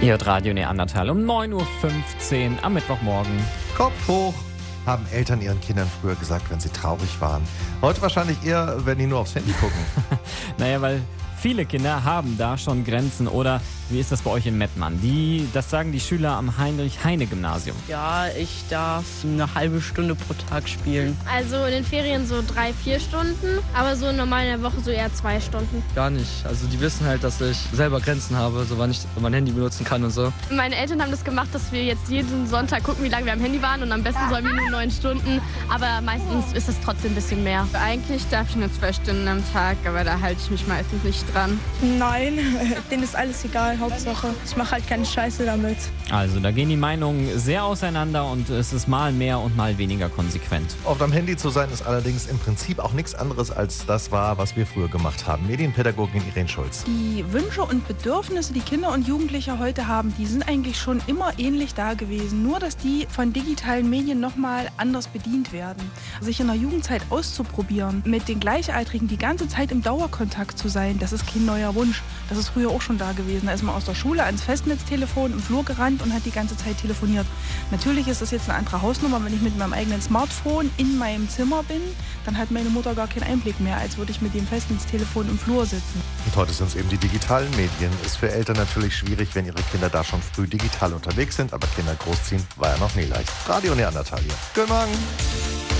Ihr hört Radio Neandertal um 9:15 Uhr am Mittwochmorgen. Kopf hoch, haben Eltern ihren Kindern früher gesagt, wenn sie traurig waren. Heute wahrscheinlich eher, wenn die nur aufs Handy gucken. Naja, weil viele Kinder haben da schon Grenzen. Oder wie ist das bei euch in Mettmann? Das sagen die Schüler am Heinrich-Heine-Gymnasium. Ja, ich darf eine halbe Stunde pro Tag spielen. Also in den Ferien so 3-4 Stunden, aber so normal in der Woche so eher 2 Stunden. Gar nicht. Also die wissen halt, dass ich selber Grenzen habe, so wann ich mein Handy benutzen kann und so. Meine Eltern haben das gemacht, dass wir jetzt jeden Sonntag gucken, wie lange wir am Handy waren und am besten sollen wir nur 9 Stunden, aber meistens ist es trotzdem ein bisschen mehr. Eigentlich darf ich nur 2 Stunden am Tag, aber da halte ich mich meistens nicht dran. Nein, denen ist alles egal, Hauptsache. Ich mache halt keine Scheiße damit. Also da gehen die Meinungen sehr auseinander und es ist mal mehr und mal weniger konsequent. Auf deinem Handy zu sein ist allerdings im Prinzip auch nichts anderes als das war, was wir früher gemacht haben. Medienpädagogin Irene Schulz. Die Wünsche und Bedürfnisse, die Kinder und Jugendliche heute haben, die sind eigentlich schon immer ähnlich da gewesen. Nur, dass die von digitalen Medien nochmal anders bedient werden. Sich in der Jugendzeit auszuprobieren, mit den Gleichaltrigen die ganze Zeit im Dauerkontakt zu sein, das ist kein neuer Wunsch. Das ist früher auch schon da gewesen. Da ist man aus der Schule ans Festnetztelefon im Flur gerannt und hat die ganze Zeit telefoniert. Natürlich ist das jetzt eine andere Hausnummer. Wenn ich mit meinem eigenen Smartphone in meinem Zimmer bin, dann hat meine Mutter gar keinen Einblick mehr, als würde ich mit dem Festnetztelefon im Flur sitzen. Und heute sind es eben die digitalen Medien. Ist für Eltern natürlich schwierig, wenn ihre Kinder da schon früh digital unterwegs sind. Aber Kinder großziehen war ja noch nie leicht. Radio Neandertal hier. Guten Morgen.